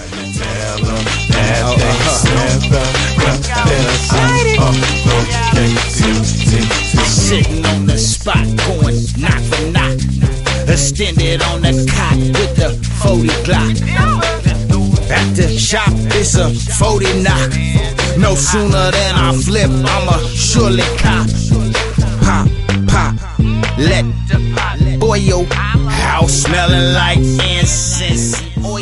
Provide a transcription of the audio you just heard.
Tell them that they sitting on the spot, going knock for knock. Extended on the cot with the 40 Glock. At the shop, it's a 40 knock. No sooner than I flip, I'ma surely cop. Pop, pop, let boy, your house smelling like incense.